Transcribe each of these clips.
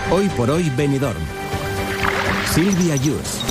Hoy por hoy Benidorm. Silvia Yus.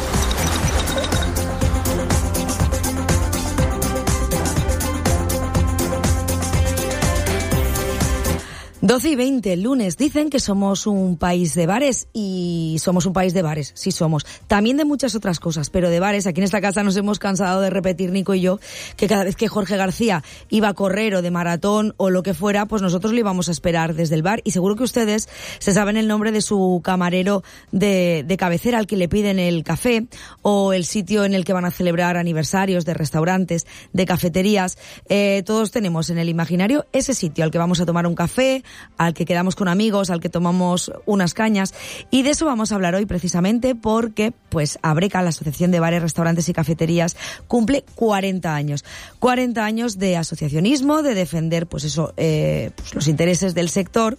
Doce y 20, lunes. Dicen que somos un país de bares y somos un país de bares, sí somos. También de muchas otras cosas, pero de bares. Aquí en esta casa nos hemos cansado de repetir, Nico y yo, que cada vez que Jorge García iba a correr o de maratón o lo que fuera, pues nosotros le íbamos a esperar desde el bar. Y seguro que ustedes se saben el nombre de su camarero de cabecera al que le piden el café, o el sitio en el que van a celebrar aniversarios de restaurantes, de cafeterías. Todos tenemos en el imaginario ese sitio al que vamos a tomar un café, al que quedamos con amigos, al que tomamos unas cañas, y de eso vamos a hablar hoy precisamente porque pues Abreca, la Asociación de Bares, Restaurantes y Cafeterías, cumple 40 años. 40 años de asociacionismo, de defender pues eso, pues los intereses del sector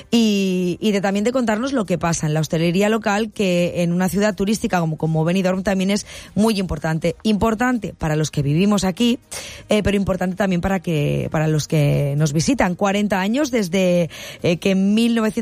y de también de contarnos lo que pasa en la hostelería local, que en una ciudad turística como Benidorm también es muy importante. Importante para los que vivimos aquí, pero importante también para los que nos visitan. 40 años desde que en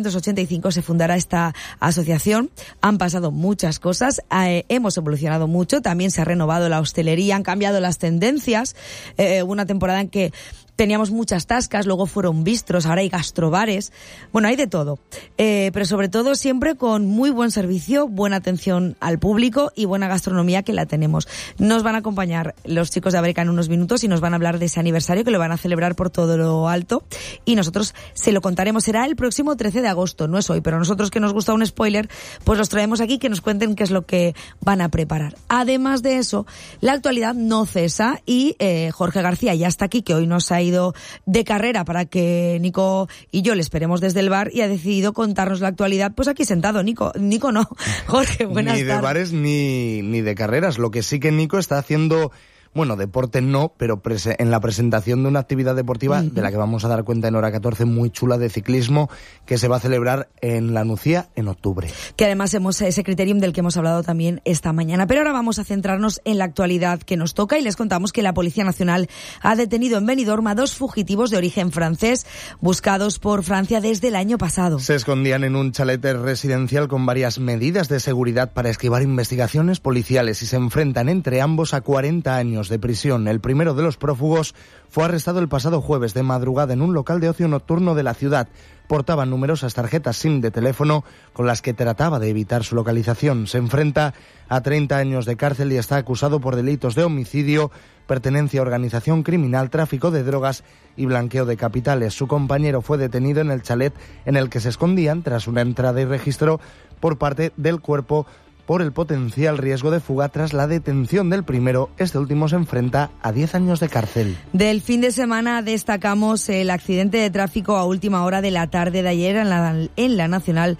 1985 se fundara esta asociación. Han pasado muchas cosas, hemos evolucionado mucho, también se ha renovado la hostelería, han cambiado las tendencias. Hubo una temporada en que teníamos muchas tascas, luego fueron bistros, ahora hay gastrobares, bueno, hay de todo, pero sobre todo siempre con muy buen servicio, buena atención al público y buena gastronomía, que la tenemos. Nos van a acompañar los chicos de Abreca en unos minutos y nos van a hablar de ese aniversario que lo van a celebrar por todo lo alto, y nosotros se lo contaremos. Será el próximo 13 de agosto, no es hoy, pero nosotros, que nos gusta un spoiler, pues los traemos aquí, que nos cuenten qué es lo que van a preparar. Además de eso, la actualidad no cesa y Jorge García ya está aquí, que hoy nos ha ido de carrera para que Nico y yo le esperemos desde el bar, y ha decidido contarnos la actualidad pues aquí sentado. Nico no, Jorge, buenas tardes. Ni de bares ni de carreras. Lo que sí que Nico está haciendo, bueno, deporte no, pero en la presentación de una actividad deportiva de la que vamos a dar cuenta en hora 14, muy chula, de ciclismo, que se va a celebrar en La Nucía en octubre. Que además hemos ese criterium del que hemos hablado también esta mañana. Pero ahora vamos a centrarnos en la actualidad que nos toca, y les contamos que la Policía Nacional ha detenido en Benidorm a 2 fugitivos de origen francés, buscados por Francia desde el año pasado. Se escondían en un chalet residencial con varias medidas de seguridad para esquivar investigaciones policiales, y se enfrentan entre ambos a 40 años de prisión. El primero de los prófugos fue arrestado el pasado jueves de madrugada en un local de ocio nocturno de la ciudad. Portaban numerosas tarjetas SIM de teléfono con las que trataba de evitar su localización. Se enfrenta a 30 años de cárcel y está acusado por delitos de homicidio, pertenencia a organización criminal, tráfico de drogas y blanqueo de capitales. Su compañero fue detenido en el chalet en el que se escondían tras una entrada y registro por parte del cuerpo por el potencial riesgo de fuga. Tras la detención del primero, este último se enfrenta a 10 años de cárcel. Del fin de semana destacamos el accidente de tráfico a última hora de la tarde de ayer en la Nacional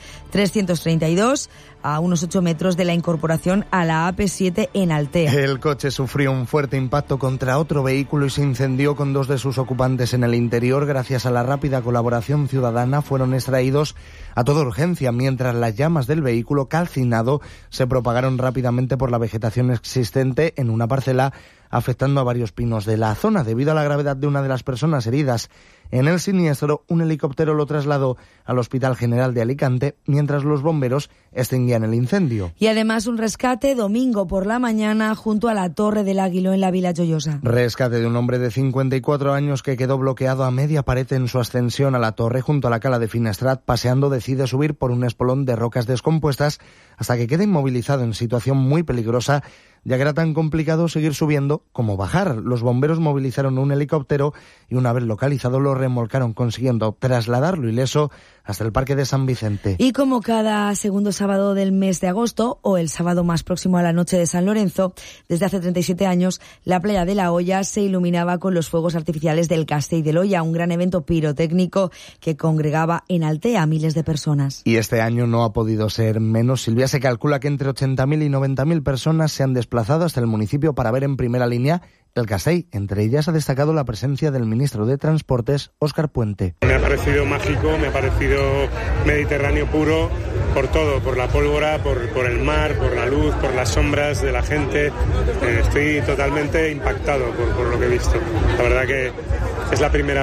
332, a unos 8 metros de la incorporación a la AP7 en Altea. El coche sufrió un fuerte impacto contra otro vehículo y se incendió con 2 de sus ocupantes en el interior. Gracias a la rápida colaboración ciudadana fueron extraídos a toda urgencia, mientras las llamas del vehículo calcinado se propagaron rápidamente por la vegetación existente en una parcela, afectando a varios pinos de la zona. Debido a la gravedad de una de las personas heridas en el siniestro, un helicóptero lo trasladó al Hospital General de Alicante, mientras los bomberos extinguían el incendio. Y además un rescate domingo por la mañana junto a la Torre del Águilo en la Vila Joyosa. Rescate de un hombre de 54 años que quedó bloqueado a media pared en su ascensión a la torre junto a la cala de Finestrat. Paseando, decide subir por un espolón de rocas descompuestas hasta que queda inmovilizado en situación muy peligrosa, ya que era tan complicado seguir subiendo como bajar. Los bomberos movilizaron un helicóptero y, una vez localizado, lo remolcaron, consiguiendo trasladarlo ileso hasta el Parque de San Vicente. Y como cada segundo sábado del mes de agosto, o el sábado más próximo a la noche de San Lorenzo, desde hace 37 años, la playa de La Hoya se iluminaba con los fuegos artificiales del Castell de l'Olla, un gran evento pirotécnico que congregaba en Altea a miles de personas. Y este año no ha podido ser menos. Silvia, se calcula que entre 80.000 y 90.000 personas se han desplazado hasta el municipio para ver en primera línea el Castell. Entre ellas ha destacado la presencia del ministro de Transportes, Óscar Puente. Me ha parecido mágico, me ha parecido mediterráneo puro, por todo, por la pólvora, por el mar, por la luz, por las sombras de la gente. Estoy totalmente impactado por lo que he visto. La verdad que es la primera